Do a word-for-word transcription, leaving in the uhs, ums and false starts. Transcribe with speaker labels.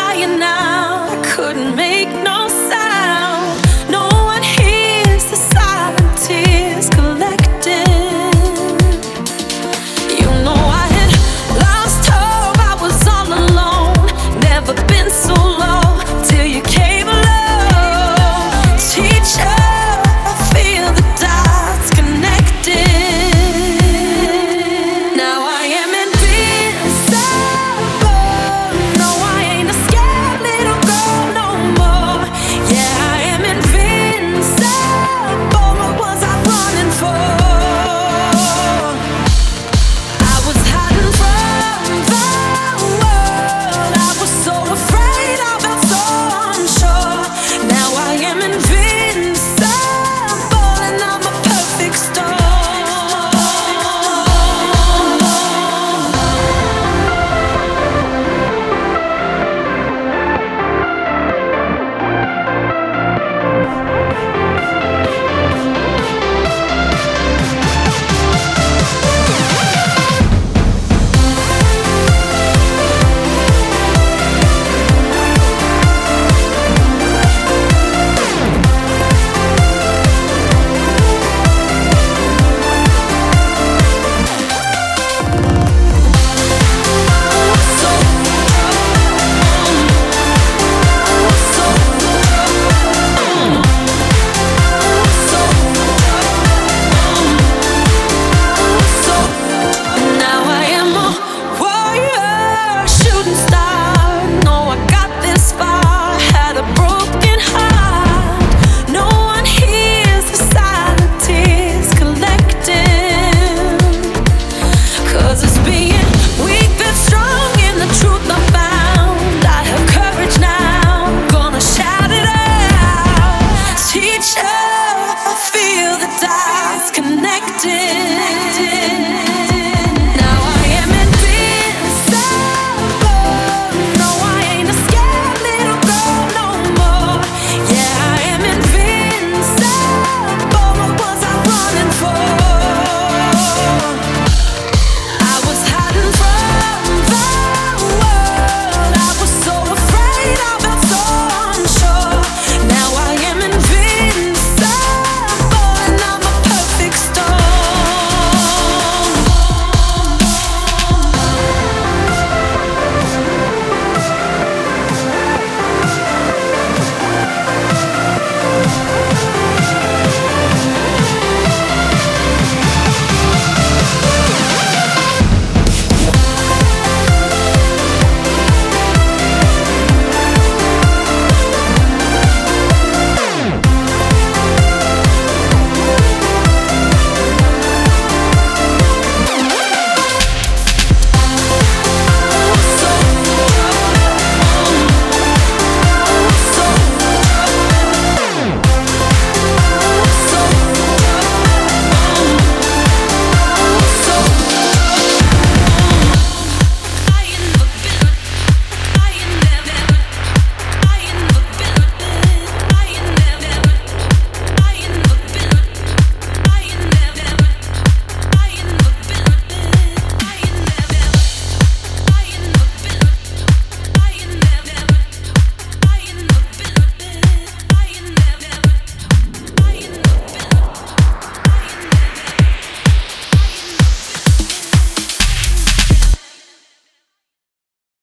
Speaker 1: quiet now. I couldn't make no sound. No one hears the silent tears collecting. You know I had lost hope. I was all alone. Never been so low till you came along. Teacher, I feel the dots connecting. Now I am invincible. No, I ain't a scared little girl no more. Yeah, I am invincible. What was I running for? I was hiding from the world. I was so afraid, I felt so unsure. Now I am invincible, and I'm a perfect storm. Now I am a warrior, shooting star. No, I got this far. Had a broken heart. No one hears the silent tears collecting. 'Cause it's been